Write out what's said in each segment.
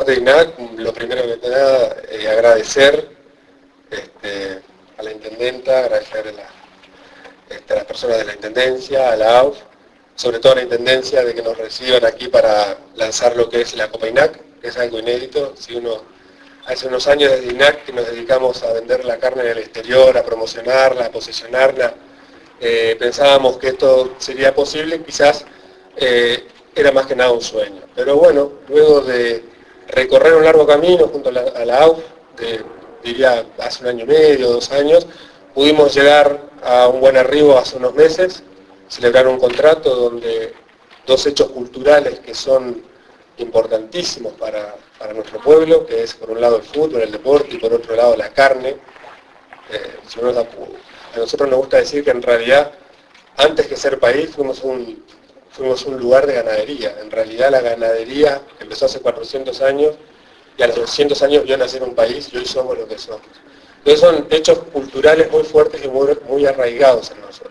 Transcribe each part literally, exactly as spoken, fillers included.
parte de I N A C, lo primero que nada, eh, agradecer este, a la intendenta, agradecer a, la, este, a las personas de la intendencia, a la A U F, sobre todo a la intendencia de que nos reciban aquí para lanzar lo que es la Copa I N A C, que es algo inédito. Si uno, hace unos años desde I N A C que nos dedicamos a vender la carne en el exterior, a promocionarla, a posicionarla, eh, pensábamos que esto sería posible, quizás eh, era más que nada un sueño. Pero bueno, luego de recorrer un largo camino junto a la, a la A U F, de, diría hace un año y medio, dos años, pudimos llegar a un buen arribo hace unos meses, celebrar un contrato donde dos hechos culturales que son importantísimos para, para nuestro pueblo, que es por un lado el fútbol, el deporte, y por otro lado la carne. Eh, si uno, a nosotros nos gusta decir que en realidad, antes que ser país, fuimos un, fuimos un lugar de ganadería. En realidad la ganadería empezó hace cuatrocientos años, y a los doscientos años vio nacer un país, y hoy somos lo que somos. Entonces son hechos culturales muy fuertes y muy, muy arraigados en nosotros.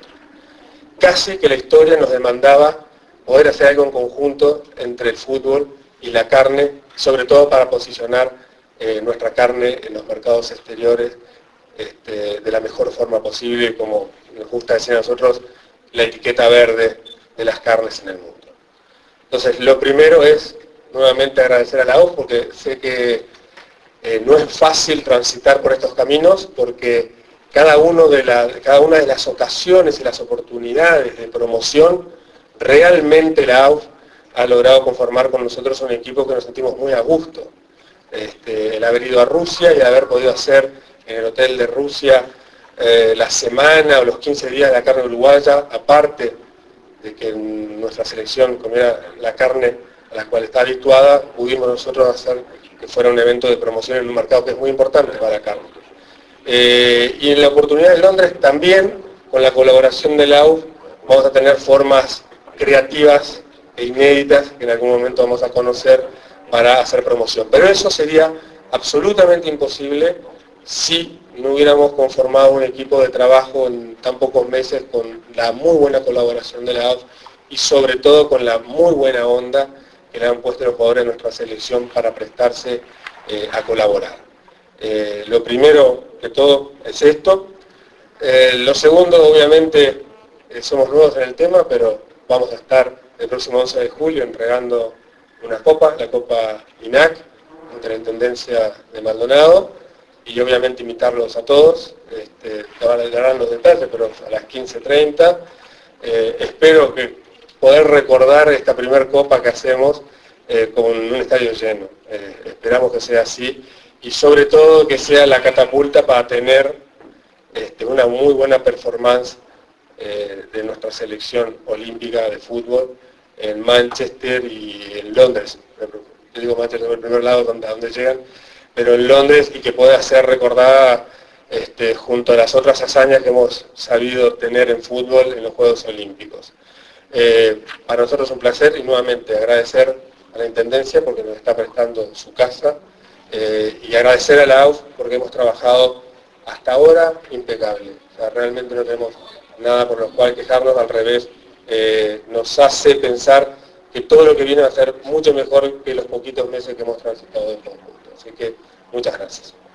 Casi que la historia nos demandaba poder hacer algo en conjunto entre el fútbol y la carne, sobre todo para posicionar eh, nuestra carne en los mercados exteriores este, de la mejor forma posible, como nos gusta decir a nosotros, la etiqueta verde de las carnes en el mundo. Entonces, lo primero es nuevamente agradecer a la U F, porque sé que eh, no es fácil transitar por estos caminos, porque cada, uno de la, cada una de las ocasiones y las oportunidades de promoción, realmente la A U F ha logrado conformar con nosotros un equipo que nos sentimos muy a gusto. Este, el haber ido a Rusia y el haber podido hacer en el hotel de Rusia eh, la semana o los quince días de la carne uruguaya, aparte de que en nuestra selección comiera la carne a la cual está habituada, pudimos nosotros hacer que fuera un evento de promoción en un mercado que es muy importante para la carne. Eh, y en la oportunidad de Londres también, con la colaboración de la A U F, vamos a tener formas creativas e inéditas que en algún momento vamos a conocer para hacer promoción. Pero eso sería absolutamente imposible si no hubiéramos conformado un equipo de trabajo en tan pocos meses con la muy buena colaboración de la A U F y sobre todo con la muy buena onda que le han puesto los jugadores de nuestra selección para prestarse eh, a colaborar. Eh, lo primero que todo es esto. Eh, lo segundo, obviamente, eh, somos nuevos en el tema, pero vamos a estar el próximo once de julio entregando una copa, la Copa I N A C, ante la Intendencia de Maldonado, y obviamente invitarlos a todos. Este, te van a dar los detalles, pero a las quince treinta. Eh, espero que poder recordar esta primer copa que hacemos eh, con un estadio lleno. Eh, esperamos que sea así, y sobre todo que sea la catapulta para tener este, una muy buena performance eh, de nuestra selección olímpica de fútbol en Manchester y en Londres. Yo digo Manchester en el primer lado donde, donde llegan, pero en Londres, y que pueda ser recordada este, junto a las otras hazañas que hemos sabido tener en fútbol en los Juegos Olímpicos. Eh, para nosotros es un placer, y nuevamente agradecer a la Intendencia porque nos está prestando su casa, eh, y agradecer a la A U F porque hemos trabajado hasta ahora impecable. O sea, realmente no tenemos nada por lo cual quejarnos, al revés, eh, nos hace pensar que todo lo que viene va a ser mucho mejor que los poquitos meses que hemos transitado en conjunto. Así que muchas gracias.